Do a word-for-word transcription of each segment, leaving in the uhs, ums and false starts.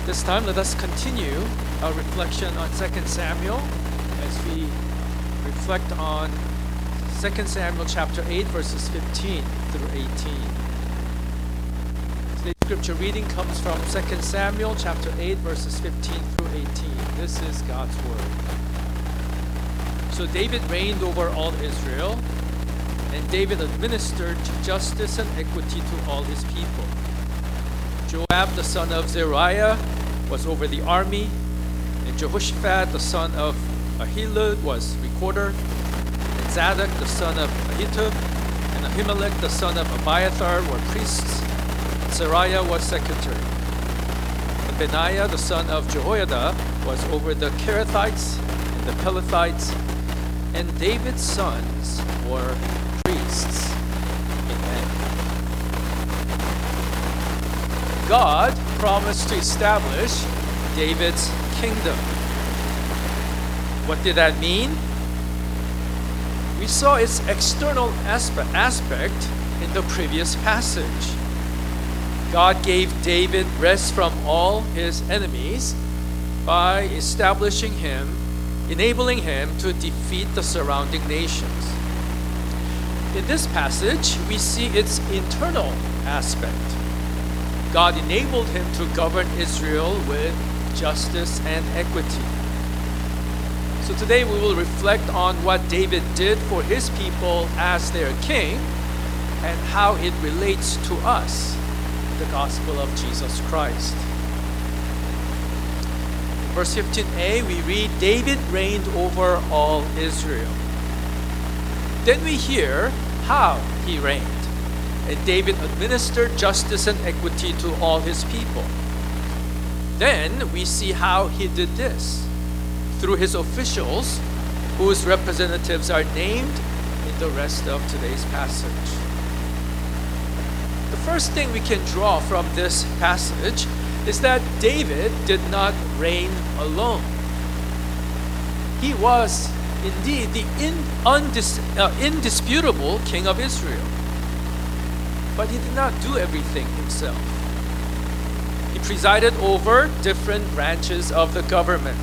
This time, let us continue our reflection on Second Samuel as we reflect on Second Samuel chapter eight, verses fifteen through eighteen. Today's scripture reading comes from Second Samuel chapter eight, verses fifteen through eighteen. This is God's word. So David reigned over all Israel, and David administered justice and equity to all his people. Joab the son of Zeruiah was over the army, and Jehoshaphat the son of Ahilud was recorder, and Zadok the son of Ahitub and Ahimelech the son of Abiathar were priests, and Seraiah was secretary. And Benaiah the son of Jehoiada was over the Kerethites and the Pelethites, and David's sons were priests. Amen. God promised to establish David's kingdom. What did that mean? We saw its external aspe- aspect in the previous passage. God gave David rest from all his enemies by establishing him, enabling him to defeat the surrounding nations. In this passage, we see its internal aspect. God enabled him to govern Israel with justice and equity. So today we will reflect on what David did for his people as their king and how it relates to us, the gospel of Jesus Christ. In verse fifteen a, we read, David reigned over all Israel. Then we hear how he reigned. And David administered justice and equity to all his people. Then we see how he did this through his officials, whose representatives are named in the rest of today's passage. The first thing we can draw from this passage is that David did not reign alone. He was indeed the in, undis, uh, indisputable king of Israel. But he did not do everything himself. He presided over different branches of the government.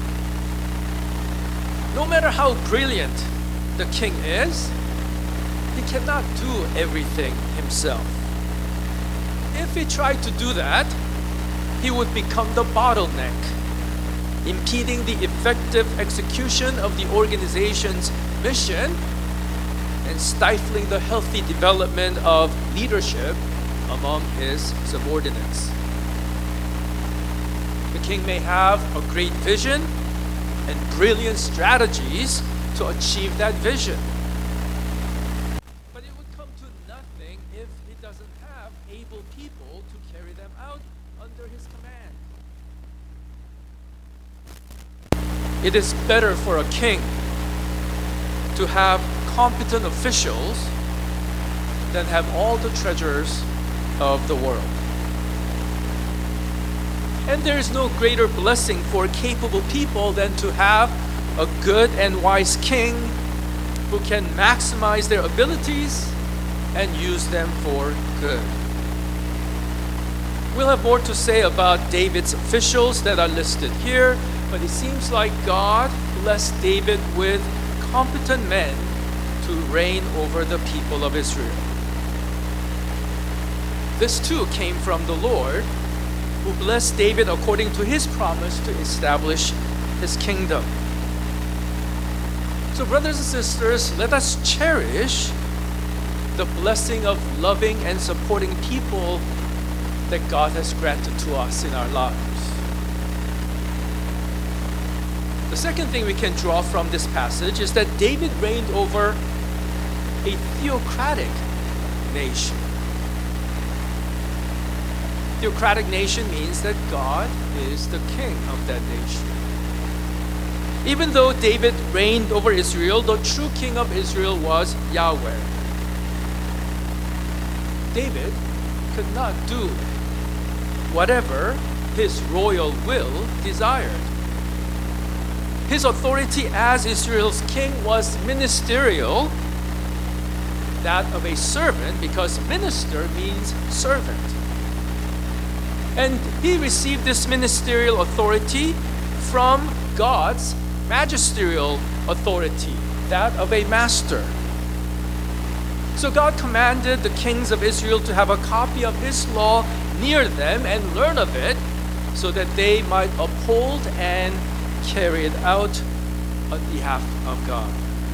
No matter how brilliant the king is, he cannot do everything himself. If he tried to do that, he would become the bottleneck, impeding the effective execution of the organization's mission and stifling the healthy development of leadership among his subordinates. The king may have a great vision and brilliant strategies to achieve that vision. But it would come to nothing if he doesn't have able people to carry them out under his command. It is better for a king to have competent officials than have all the treasures of the world. And there is no greater blessing for capable people than to have a good and wise king who can maximize their abilities and use them for good. We'll have more to say about David's officials that are listed here, but it seems like God blessed David with competent men to reign over the people of Israel. This too came from the Lord, who blessed David according to his promise to establish his kingdom. So brothers and sisters, let us cherish the blessing of loving and supporting people that God has granted to us in our lives. The second thing we can draw from this passage is that David reigned over a theocratic nation. Theocratic nation means that God is the king of that nation. Even though David reigned over Israel, the true king of Israel was Yahweh. David could not do whatever his royal will desired. His authority as Israel's king was ministerial, that of a servant, because minister means servant. And he received this ministerial authority from God's magisterial authority, that of a master. So God commanded the kings of Israel to have a copy of his law near them and learn of it, so that they might uphold and carry it out on behalf of God.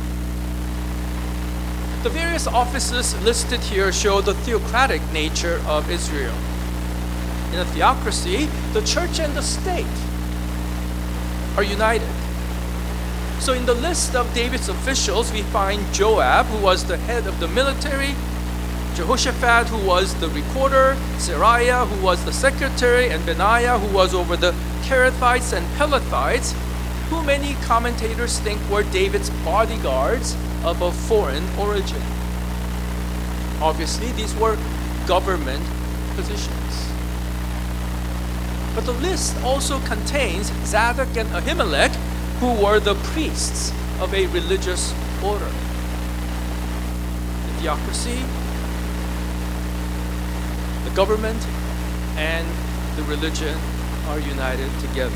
The various offices listed here show the theocratic nature of Israel. In a theocracy, the church and the state are united. So in the list of David's officials, we find Joab, who was the head of the military, Jehoshaphat, who was the recorder, Seraiah, who was the secretary, and Benaiah, who was over the Kerethites and Pelethites, who many commentators think were David's bodyguards of a foreign origin. Obviously, these were government positions. But the list also contains Zadok and Ahimelech, who were the priests of a religious order. The theocracy, the government, and the religion are united together.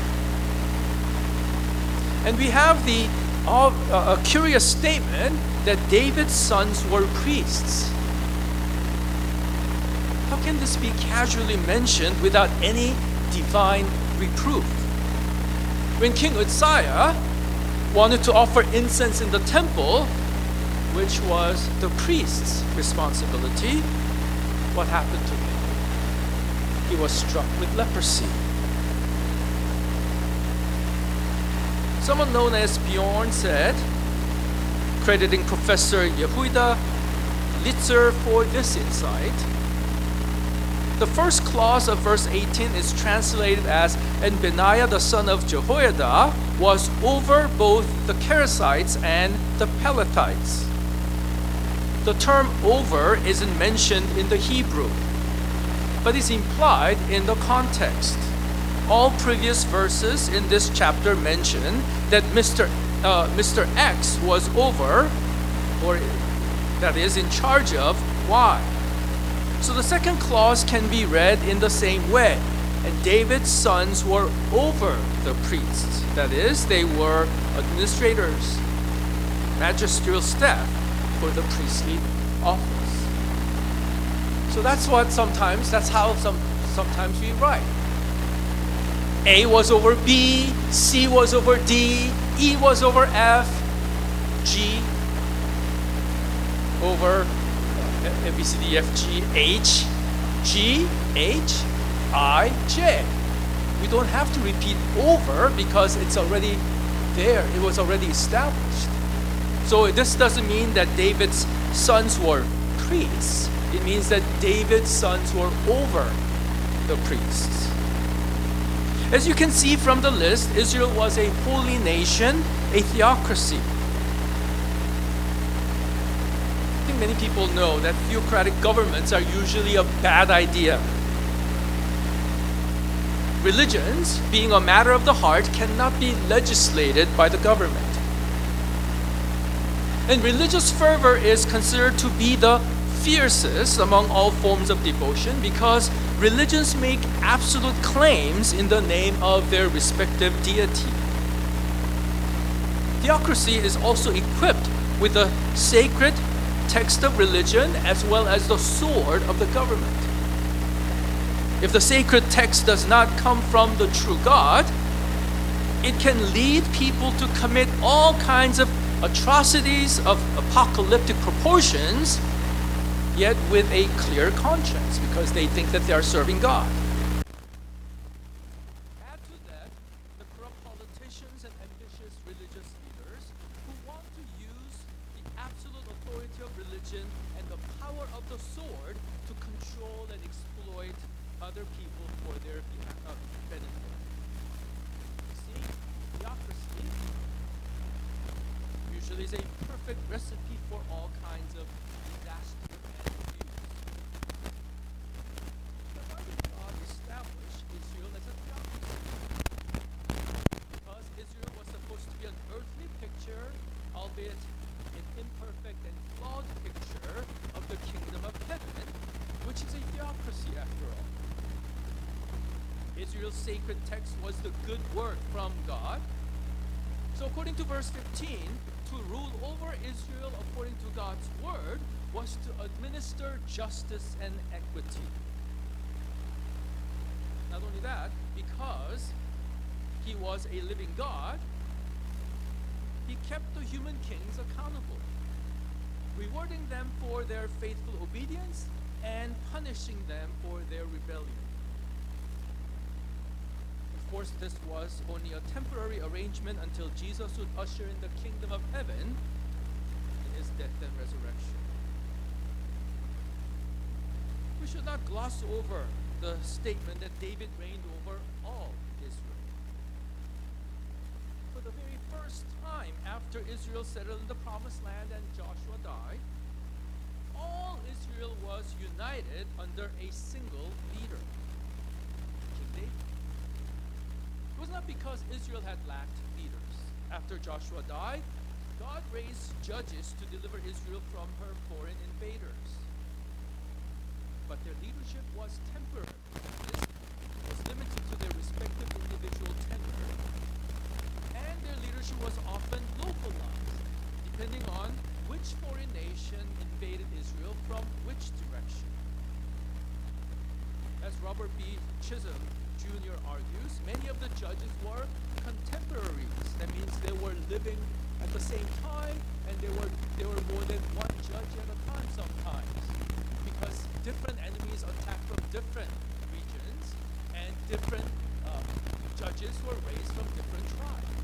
And we have the uh, a curious statement that David's sons were priests. How can this be casually mentioned without any divine reproof? When King Uzziah wanted to offer incense in the temple, which was the priest's responsibility, what happened to him? He was struck with leprosy. Someone known as Bjorn said, crediting Professor Yehuda Litzer for this insight, the first clause of verse eighteen is translated as, "And Benaiah the son of Jehoiada was over both the Kerethites and the Pelethites." The term over isn't mentioned in the Hebrew, but is implied in the context. All previous verses in this chapter mention that Mister Uh, Mister X was over, or that is in charge of, Y. So the second clause can be read in the same way. And David's sons were over the priests. That is, they were administrators, magisterial staff for the priestly office. So that's what sometimes, that's how some sometimes we write. A was over B, C was over D, E was over F, G over uh, A, B, C, D, F, G, H, G, H, I, J. We don't have to repeat over because it's already there. It was already established. So this doesn't mean that David's sons were priests. It means that David's sons were over the priests. As you can see from the list, Israel was a holy nation, a theocracy. I think many people know that theocratic governments are usually a bad idea. Religions, being a matter of the heart, cannot be legislated by the government. And religious fervor is considered to be the fiercest among all forms of devotion because religions make absolute claims in the name of their respective deity. Theocracy is also equipped with the sacred text of religion as well as the sword of the government. If the sacred text does not come from the true God, it can lead people to commit all kinds of atrocities of apocalyptic proportions, yet with a clear conscience because they think that they are serving God. Add to that the corrupt politicians and ambitious religious leaders who want to use the absolute authority of religion and the power of the sword to control and exploit other people for their uh, benefit. You see, theocracy usually is a perfect recipe for all kinds of disaster. Albeit an imperfect and flawed picture of the kingdom of heaven, which is a theocracy after all. Israel's sacred text was the good word from God. So according to verse fifteen, to rule over Israel according to God's word was to administer justice and equity. Not only that, because he was a living God, he kept the human kings accountable, rewarding them for their faithful obedience and punishing them for their rebellion. Of course, this was only a temporary arrangement until Jesus would usher in the kingdom of heaven in his death and resurrection. We should not gloss over the statement that David reigned over all Israel. For the very first time after Israel settled in the promised land and Joshua died, all Israel was united under a single leader, King David. It was not because Israel had lacked leaders. After Joshua died, God raised judges to deliver Israel from her foreign invaders. But their leadership was temporary. This was limited to their respective individual tenure, and their leadership was often localized, depending on which foreign nation invaded Israel from which direction. As Robert B. Chisholm Junior argues, many of the judges were contemporaries. That means they were living at the same time, and there were there were more than one judge at a time sometimes, because different enemies attacked from different regions, and different um, judges were raised from different tribes.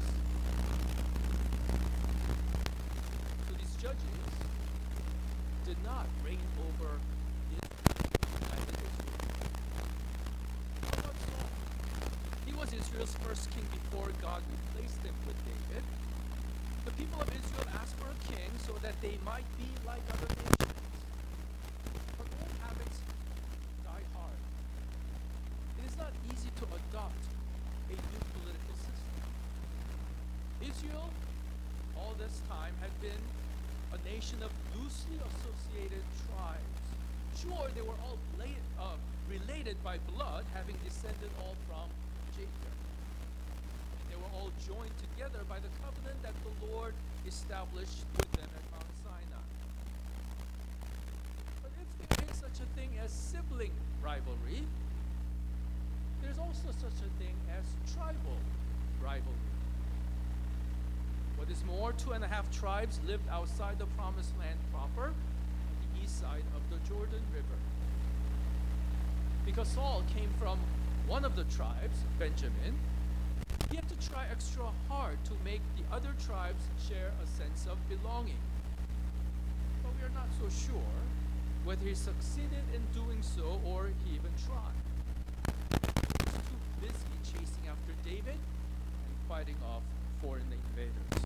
So these judges did not reign over Israel. How about Saul? He was Israel's first king before God replaced him with David. The people of Israel asked for a king so that they might be like other nations. But old habits die hard. It is not easy to adopt a new political system. Israel, all this time, had been a nation of loosely associated tribes. Sure, they were all related, uh, related by blood, having descended all from Jacob. And they were all joined together by the covenant that the Lord established with them at Mount Sinai. But if there is such a thing as sibling rivalry, there's also such a thing as tribal rivalry. What is more, two and a half tribes lived outside the promised land proper, on the east side of the Jordan River. Because Saul came from one of the tribes, Benjamin, he had to try extra hard to make the other tribes share a sense of belonging. But we are not so sure whether he succeeded in doing so or he even tried. He was too busy chasing after David and fighting off foreign invaders.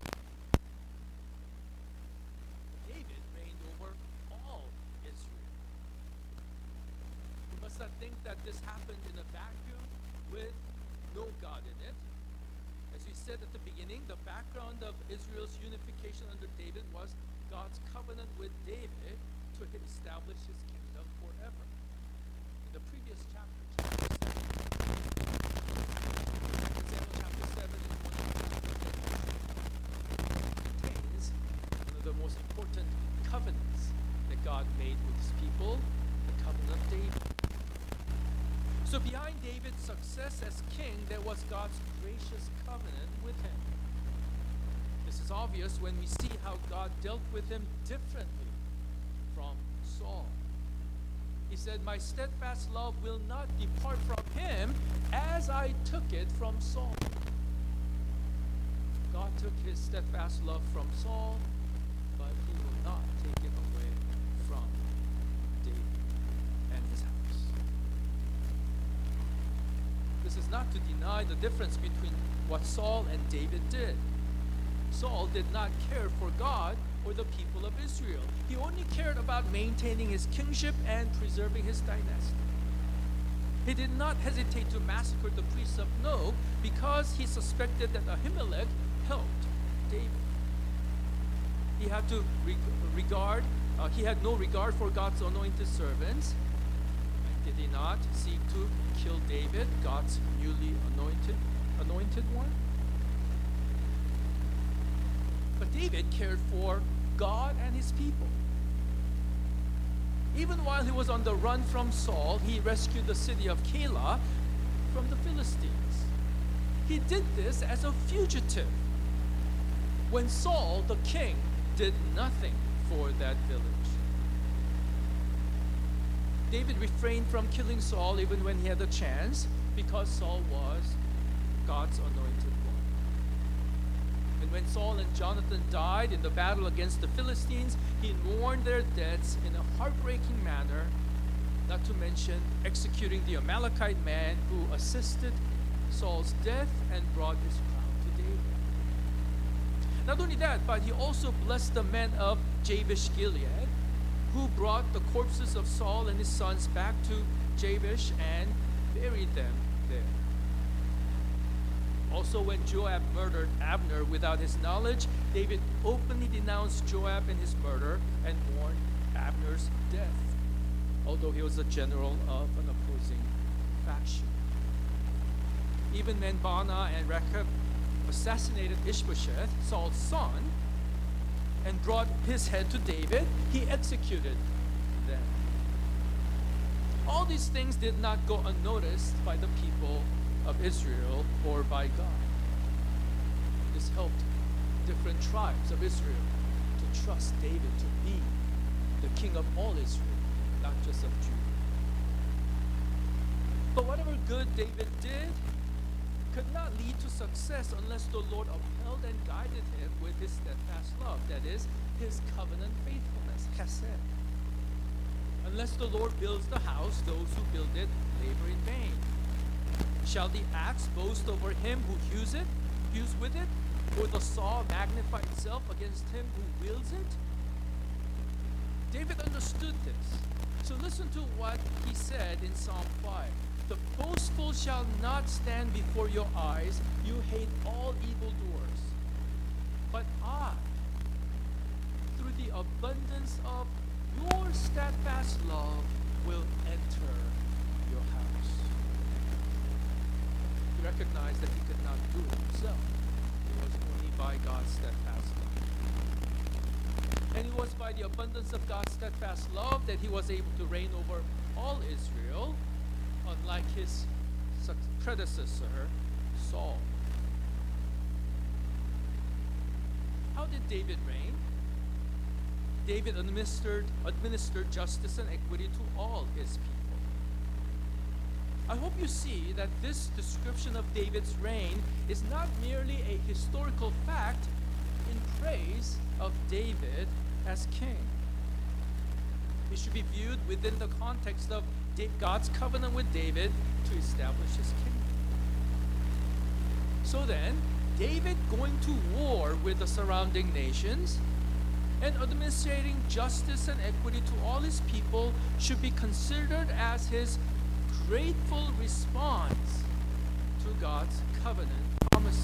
David reigned over all Israel. We must not think that this happened in a vacuum with no God in it. As we said at the beginning, the background of Israel's unification under David was God's covenant with David to establish his kingdom forever. In the previous chapter, chapter seven, chapter seven contains one of the most important covenants that God made with his people, the covenant of David. So behind David's success as king, there was God's gracious covenant with him. This is obvious when we see how God dealt with him differently from Saul. He said, "My steadfast love will not depart from him as I took it from Saul." God took his steadfast love from Saul, but he will not take it away from David and his house. This is not to deny the difference between what Saul and David did. Saul did not care for God or the people of Israel. He only cared about maintaining his kingship and preserving his dynasty. He did not hesitate to massacre the priests of No because he suspected that Ahimelech helped David. He had to re- regard, uh, he had no regard for God's anointed servants. And did he not seek to kill David, God's newly anointed anointed one? But David cared for God and his people. Even while he was on the run from Saul, he rescued the city of Keilah from the Philistines. He did this as a fugitive when Saul, the king, did nothing for that village. David refrained from killing Saul even when he had the chance because Saul was God's anointed one. And when Saul and Jonathan died in the battle against the Philistines, he mourned their deaths in a heartbreaking manner, not to mention executing the Amalekite man who assisted Saul's death and brought his crown to David. Not only that, but he also blessed the men of Jabesh Gilead, who brought the corpses of Saul and his sons back to Jabesh and buried them there. Also, when Joab murdered Abner without his knowledge, David openly denounced Joab and his murder and mourned Abner's death, although he was a general of an opposing faction. Even when Baanah and Rechab assassinated Ishbosheth, Saul's son, and brought his head to David, he executed them. All these things did not go unnoticed by the people of Israel or by God. This helped different tribes of Israel to trust David to be the king of all Israel, not just of Judah. But whatever good David did could not lead to success unless the Lord upheld and guided him with his steadfast love, that is, his covenant faithfulness, chesed. Unless the Lord builds the house, those who build it labor in vain. Shall the axe boast over him who hews it, hews with it, or the saw magnify itself against him who wields it? David understood this. So listen to what he said in Psalm five. The boastful shall not stand before your eyes. You hate all evildoers. But I, through the abundance of your steadfast love, will enter your house. He recognized that he could not do it himself. It was only by God's steadfast love. And it was by the abundance of God's steadfast love that he was able to reign over all Israel, unlike his predecessor, Saul. How did David reign? David administered, administered justice and equity to all his people. I hope you see that this description of David's reign is not merely a historical fact in praise of David as king. It should be viewed within the context of God's covenant with David to establish his kingdom. So then, David going to war with the surrounding nations and administrating justice and equity to all his people should be considered as his grateful response to God's covenant promises.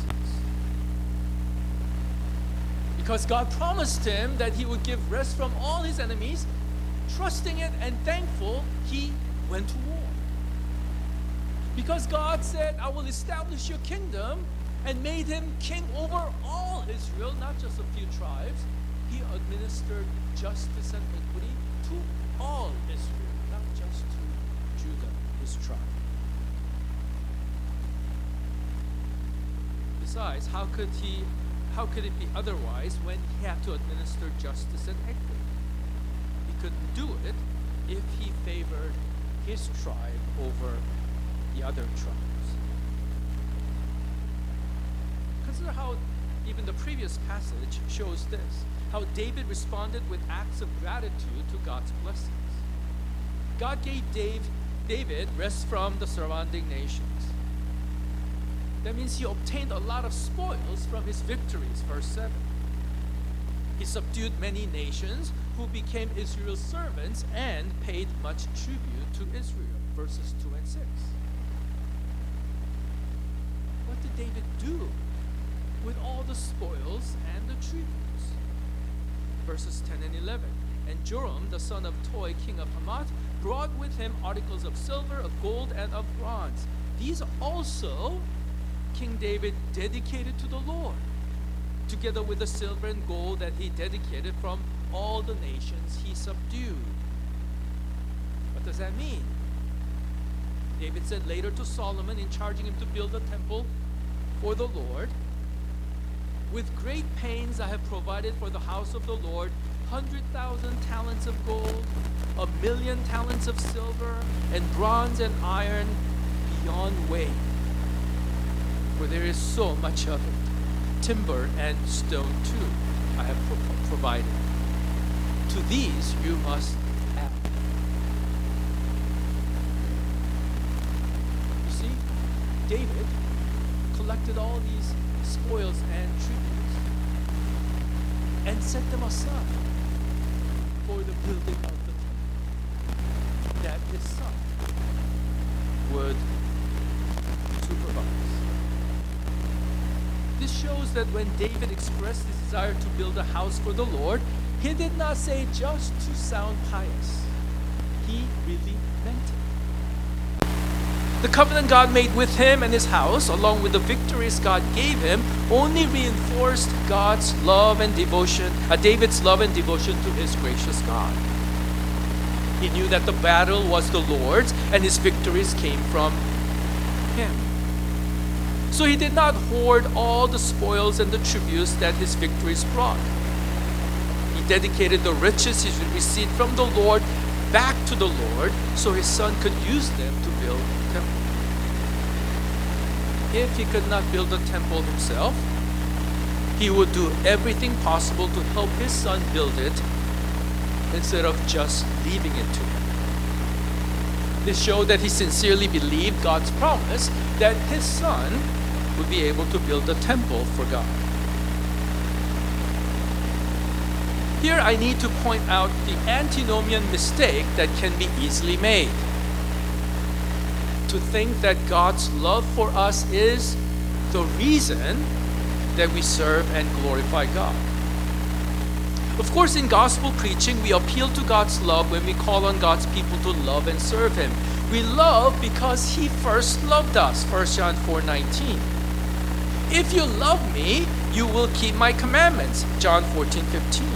Because God promised him that he would give rest from all his enemies, trusting it and thankful, he went to war. Because God said, I will establish your kingdom, and made him king over all Israel, not just a few tribes, he administered justice and equity to all Israel, not just to Judah, his tribe. Besides, how could he how could it be otherwise when he had to administer justice and equity? He couldn't do it if he favored his tribe over the other tribes. Consider how even the previous passage shows this, how David responded with acts of gratitude to God's blessings. God gave Dave, David rest from the surrounding nations. That means he obtained a lot of spoils from his victories, verse seven. He subdued many nations who became Israel's servants and paid much tribute to Israel, verses two and six. What did David do with all the spoils and the tributes? Verses ten and eleven. And Joram, the son of Toi, king of Hamath, brought with him articles of silver, of gold, and of bronze. These also King David dedicated to the Lord, together with the silver and gold that he dedicated from all the nations he subdued. What does that mean? David said later to Solomon in charging him to build a temple for the Lord, "With great pains I have provided for the house of the Lord hundred thousand talents of gold, a million talents of silver, and bronze and iron beyond weight. For there is so much of it, timber and stone too, I have pro- provided. To these you must add." You see, David collected all these spoils and tributes and set them aside for the building of the temple that his son would supervise. This shows that when David expressed his desire to build a house for the Lord, he did not say just to sound pious. He really meant it. The covenant God made with him and his house, along with the victories God gave him, only reinforced God's love and devotion, uh, David's love and devotion to his gracious God. He knew that the battle was the Lord's and his victories came from him. So he did not hoard all the spoils and the tributes that his victories brought. He dedicated the riches he received from the Lord back to the Lord so his son could use them to build a temple. If he could not build a temple himself, he would do everything possible to help his son build it instead of just leaving it to him. This showed that he sincerely believed God's promise that his son would be able to build a temple for God. Here I need to point out the antinomian mistake that can be easily made. To think that God's love for us is the reason that we serve and glorify God. Of course, in gospel preaching, we appeal to God's love when we call on God's people to love and serve Him. We love because He first loved us, First John four nineteen. If you love me, you will keep my commandments, John fourteen fifteen.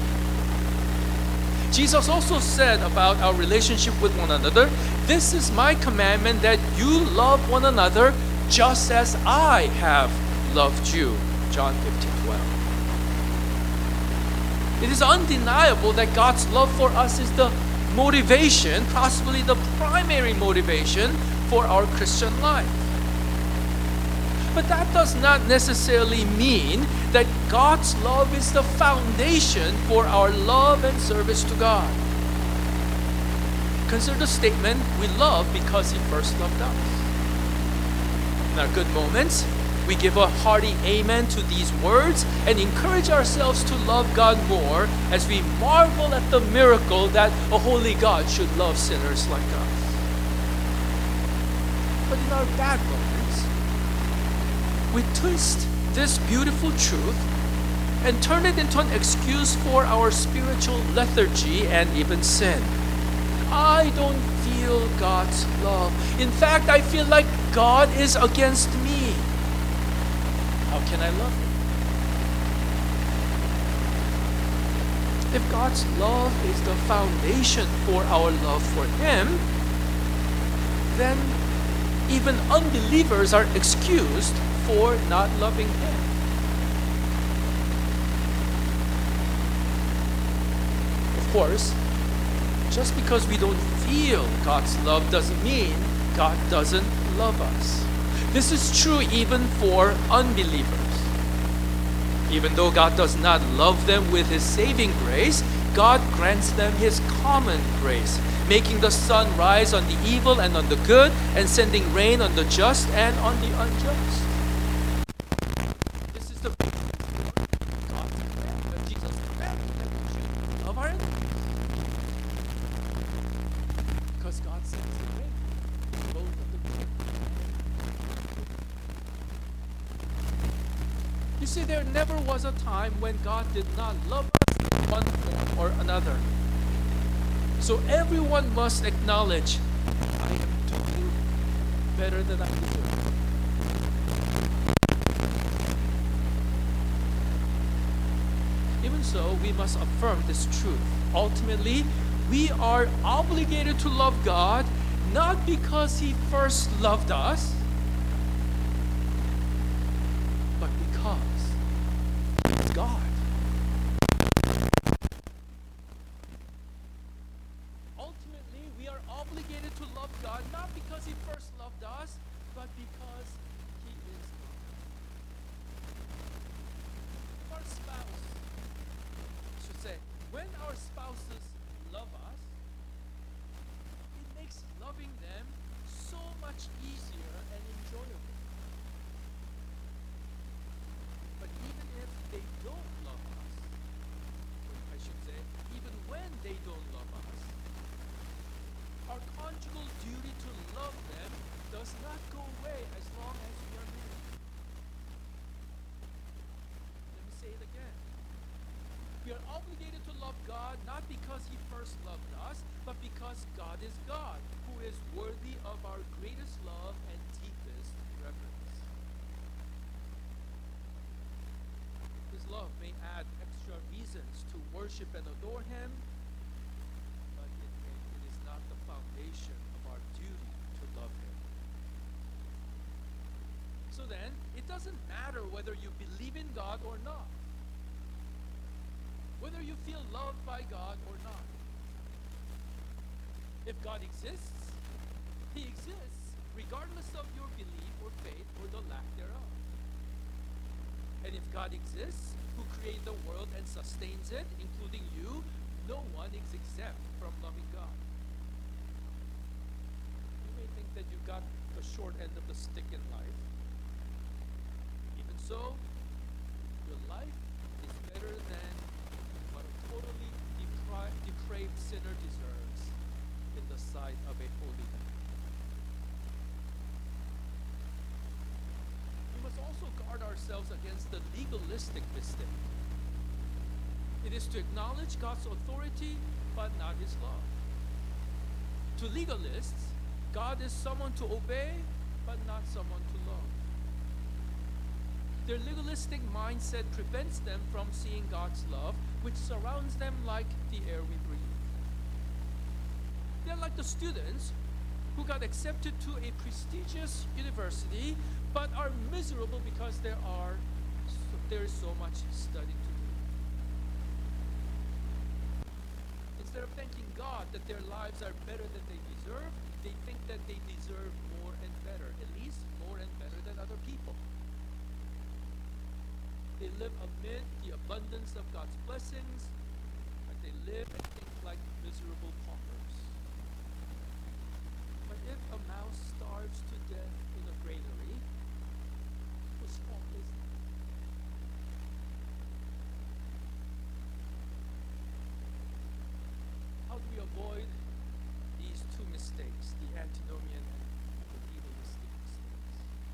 Jesus also said about our relationship with one another, "This is my commandment that you love one another just as I have loved you," John fifteen twelve. It is undeniable that God's love for us is the motivation, possibly the primary motivation for our Christian life. But that does not necessarily mean that God's love is the foundation for our love and service to God. Consider the statement, "We love because He first loved us." In our good moments, we give a hearty amen to these words and encourage ourselves to love God more as we marvel at the miracle that a holy God should love sinners like us. But in our bad moments, we twist this beautiful truth and turn it into an excuse for our spiritual lethargy and even sin. I don't feel God's love. In fact, I feel like God is against me. How can I love Him? If God's love is the foundation for our love for Him, then even unbelievers are excused for not loving Him. Of course, just because we don't feel God's love doesn't mean God doesn't love us. This is true even for unbelievers. Even though God does not love them with His saving grace, God grants them His common grace, making the sun rise on the evil and on the good, and sending rain on the just and on the unjust. This is the God's command, Jesus' command that we should love our enemies. Because God sends the rain, both of the good. You see, there never was a time when God did not love us in one form or another. So everyone must acknowledge, I am doing better than I deserve. Even so, we must affirm this truth. Ultimately, we are obligated to love God not because He first loved us, but because He's God. Ultimately, we are obligated to love God not because He first loved us, but because He is God. Our spouse, I should say, when our spouses love us, it makes loving them so much easier and enjoyable. But even if they don't love us, or I should say, even when they don't love us, our conjugal duty to love them does not go away as long as we are married. Let me say it again. We are obligated to love God not because He first loved us, but because God is God, who is worthy of our greatest love and deepest reverence. His love may add extra reasons to worship and adore Him, but it, may, it is not the foundation of our duty to love Him. So then, it doesn't matter whether you believe in God or not, whether you feel loved by God or not. If God exists, He exists regardless of your belief or faith or the lack thereof. And if God exists, who created the world and sustains it, including you, no one is exempt from loving God. You may think that you got the short end of the stick in life. Even so, your life is better than what a totally depri- depraved sinner deserves in the sight of a holy God. We must also guard ourselves against the legalistic mistake. It is to acknowledge God's authority, but not His love. To legalists, God is someone to obey, but not someone to love. Their legalistic mindset prevents them from seeing God's love, which surrounds them like the air we breathe. They're like the students who got accepted to a prestigious university, but are miserable because there are so, there is so much study to do. Instead of thanking God that their lives are better than they deserve, they think that they deserve more and better, at least more and better than other people. They live amid the abundance of God's blessings, but they live and think like miserable paupers. But if a mouse starves to death in a granary, whose fault is it? How do we avoid these two mistakes, the antinomian and the legalistic mistakes?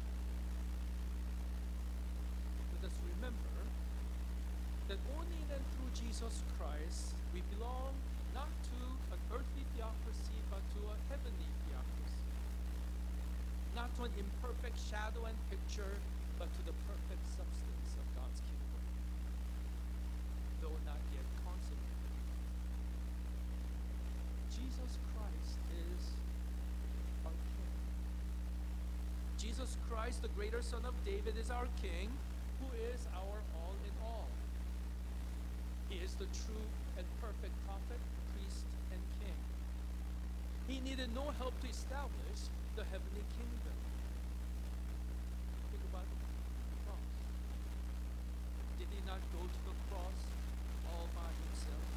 Let us remember that only then through Jesus Christ we belong not to an earthly theocracy but to a heavenly theocracy. Not to an imperfect shadow and picture but to the perfect substance of God's kingdom, though not yet consummated. Jesus Christ is our King. Jesus Christ, the greater Son of David, is our King, who is our all in all. He is the true and perfect prophet, priest, and king. He needed no help to establish the heavenly kingdom. Think about the cross. Did He not go to the cross all by Himself?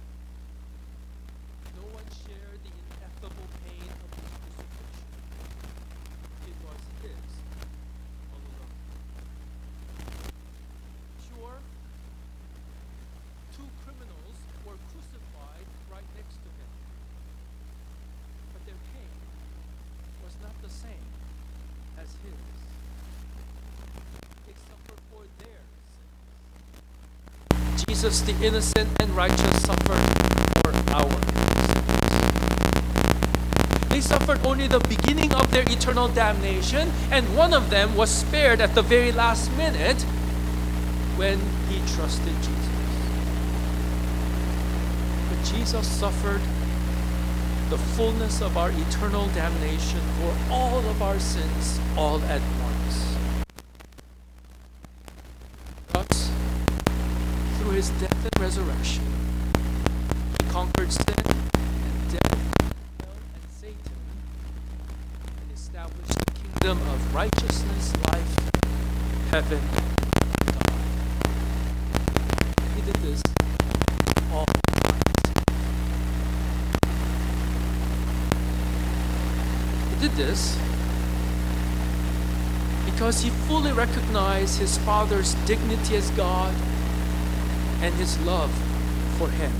No one shared the ineffable pain of His crucifixion. It was His all alone. Sure, two criminals were crucified right next to Him, but their pain was not the same as His. They suffered for their sins. Jesus, the innocent and righteous, suffered for our sins. They suffered only the beginning of their eternal damnation, and one of them was spared at the very last minute when he trusted Jesus. But Jesus suffered the fullness of our eternal damnation for all of our sins all at once. Thus, through his death and resurrection, he conquered sin and death, hell and Satan, and established the kingdom of righteousness, life, heaven, and God. He did this all by himself. He did this because he fully recognized his Father's dignity as God and his love for him.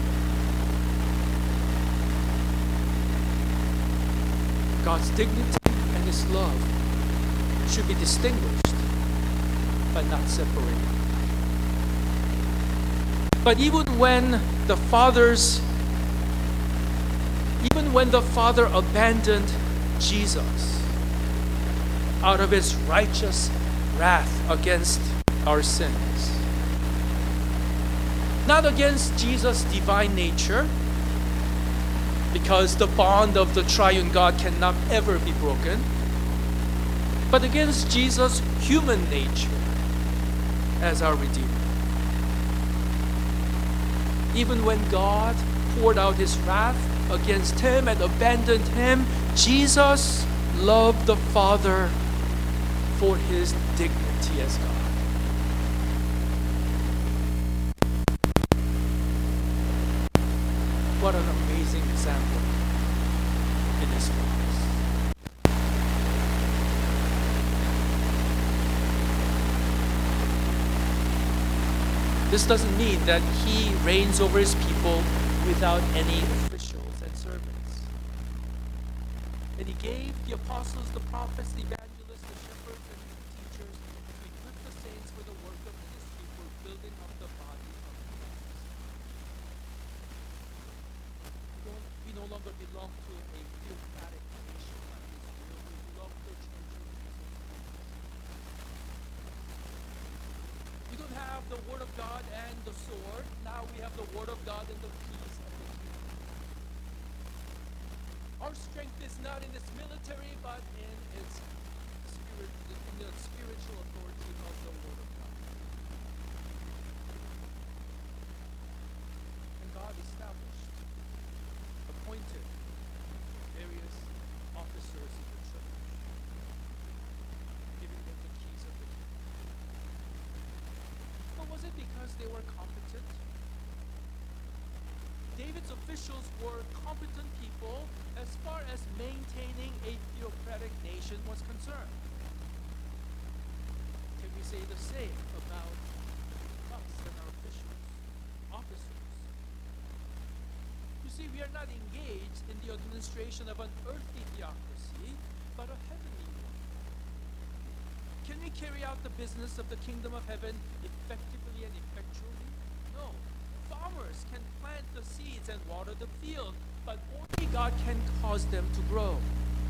God's dignity and his love should be distinguished, but not separated. But even when the Father's, even when the Father abandoned Jesus out of his righteous wrath against our sins, not against Jesus' divine nature, because the bond of the triune God cannot ever be broken, but against Jesus' human nature as our Redeemer. Even when God poured out his wrath against him and abandoned him, Jesus loved the Father for his dignity as God. What an amazing example in his lives. This doesn't mean that he reigns over his people without any officials and servants. And he gave the apostles, the prophets, the evangelists, the shepherds, and the teachers to equip the saints for the work of ministry, for building up the body of Christ. We no longer belong to a theocratic nation like Israel. We belong to the Church of Jesus Christ. We don't have the Word of God and the sword. Now we have the Word of God and the peace of the kingdom. Our strength is not in its military, but in its spirit, in the spiritual authority of the Word of God. And God established, appointed various officers in the church, giving them the keys of the kingdom. But was it because they were competent? David's officials were competent people as far as maintaining a theocratic nation was concerned. Can we say the same about us and our officials, officers? You see, we are not engaged in the administration of an earthly theocracy, but a heavenly one. Can we carry out the business of the kingdom of heaven effectively and effectually? No. Farmers can plant the seeds and water the field, but only God can cause them to grow.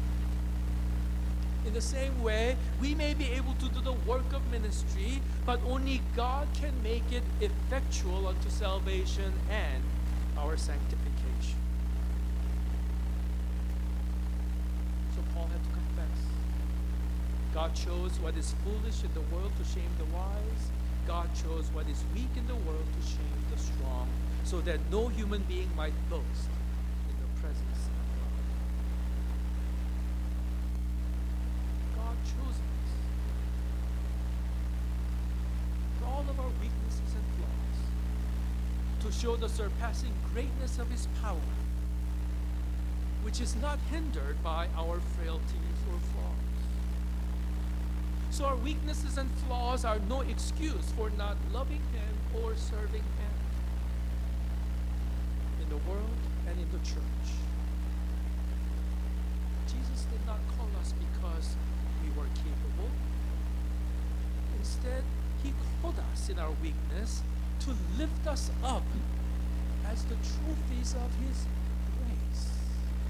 In the same way, we may be able to do the work of ministry, but only God can make it effectual unto salvation and our sanctification. So Paul had to confess. God chose what is foolish in the world to shame the wise. God chose what is weak in the world to shame the strong, so that no human being might boast in the presence of God. God chose us for all of our weaknesses and flaws to show the surpassing greatness of his power, which is not hindered by our frailties or flaws. So our weaknesses and flaws are no excuse for not loving him or serving him in the world and in the church. Jesus did not call us because we were capable. Instead, he called us in our weakness to lift us up as the trophies of his grace.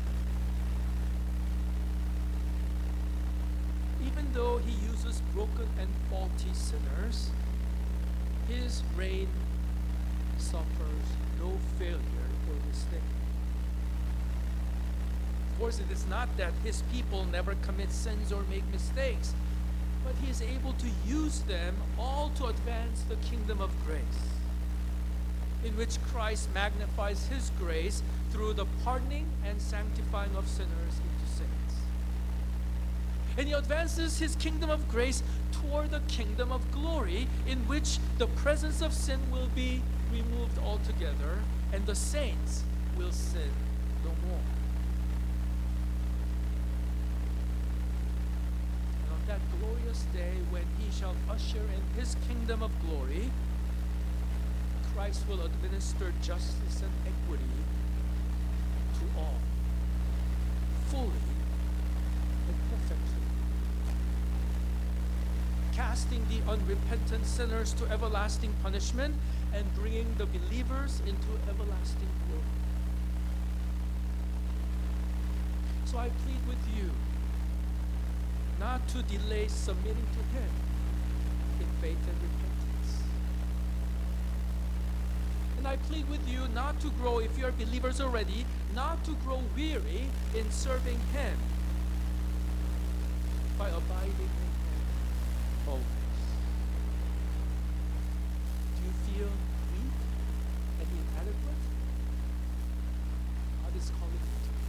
even though he uses broken and faulty sinners, his reign suffers no failure or mistake. Of course, it is not that his people never commit sins or make mistakes, but he is able to use them all to advance the kingdom of grace, in which Christ magnifies his grace through the pardoning and sanctifying of sinners into saints. And he advances his kingdom of grace toward the kingdom of glory, in which the presence of sin will be removed altogether, and the saints will sin no more. And on that glorious day, when he shall usher in his kingdom of glory, Christ will administer justice and equity to all, fully and perfectly, casting the unrepentant sinners to everlasting punishment and bringing the believers into everlasting glory. So I plead with you not to delay submitting to him in faith and repentance. And I plead with you not to grow, if you are believers already, not to grow weary in serving him by abiding in him always. Do you feel weak and inadequate? God is calling you to,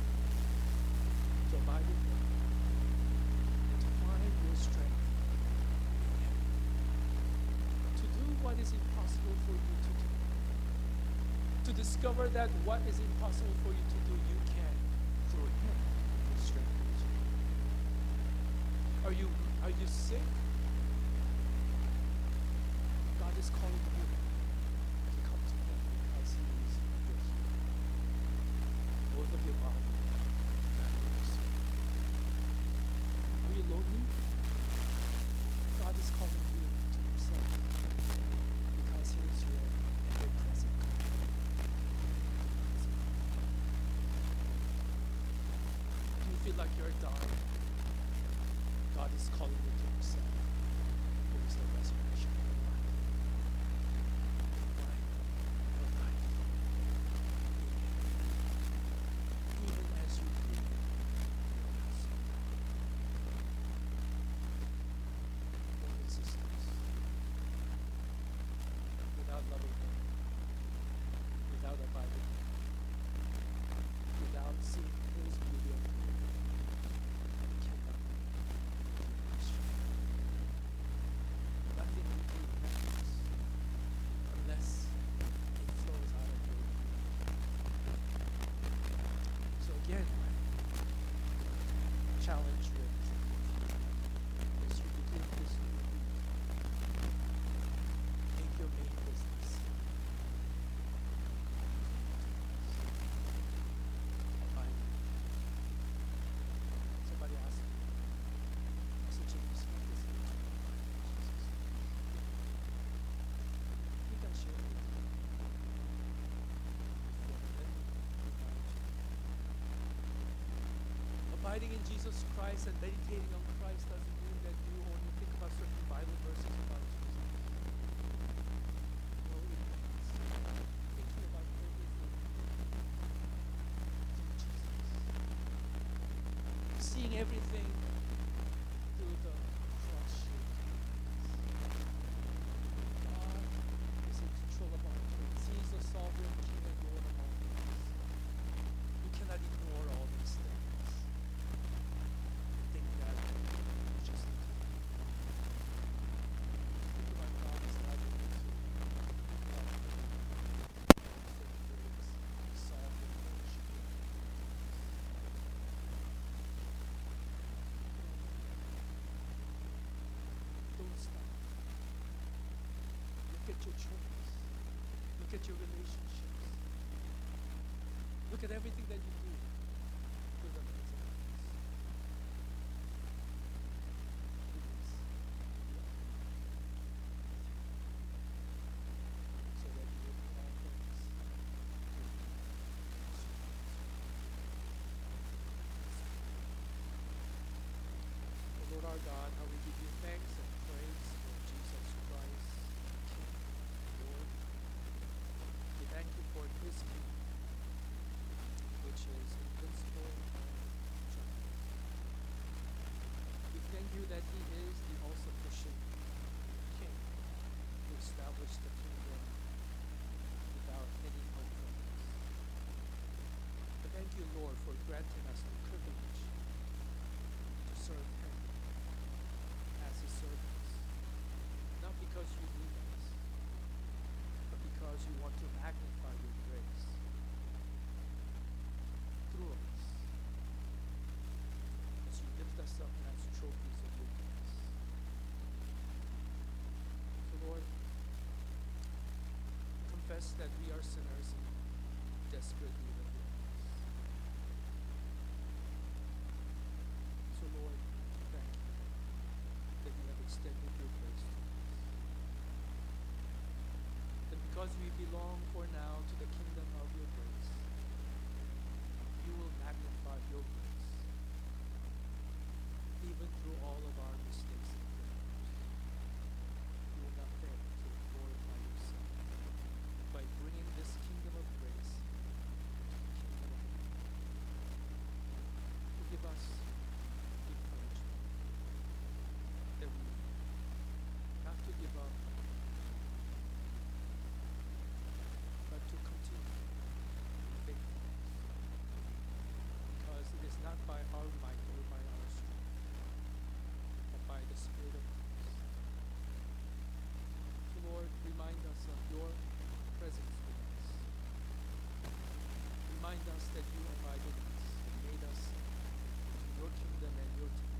to abide in him and to find your strength in him. To do what is impossible for you to do. To discover that what is impossible for you to do, you can through him who strengthens you. Are you are you sick? God is calling you to come to him because he is your healer. Both of your body and your soul. Are you lonely? God is calling you to himself because he is your ever-present God. Do you feel like you're dying? God is calling you to himself, who is the resurrection of your life. Life, your life. Even as you breathe, you will not suffer. No resistance. Without loving him, without abiding in him, without seeing his beauty of glory, you cannot be a Christian. Nothing you do matters unless it flows out of your being. So again, my challenge with as you begin this new week, make your main business abiding. Somebody asked me, Pastor James, what does it mean to abide in Jesus? I think I shared it with you before, but let me remind you. Abiding in Jesus Christ and meditating on Christ doesn't mean that you only think about certain Bible verses about Jesus. No, it means thinking about everything through Jesus. Seeing everything through the cross-shaped lens. God is in control of all things. He is the sovereign King and Lord of all things. You cannot ignore all these things. Think that you just need to think about God is not able to love certain ways, sovereign worship. Don't stop. Look at your choice. Look at your relationships. Look at everything that you do through the lens of Christ. It is the only so that you will do all things to the Lord our God confess that we are sinners and desperate need of your grace. So Lord, thank you that you have extended your grace to us. That because we belong for now to the kingdom of your grace, you will magnify your grace even through all of our mistakes and failures. You will not fail to glorify yourself by bringing this kingdom of grace to the kingdom of God. To give us encouragement that we not to give up, but to continue in faithfulness, because it is not by our might or by our strength, but by the Spirit of Christ. So Lord, remind us of your presence with us. Remind us that you abide in us and made us into your kingdom and your temple.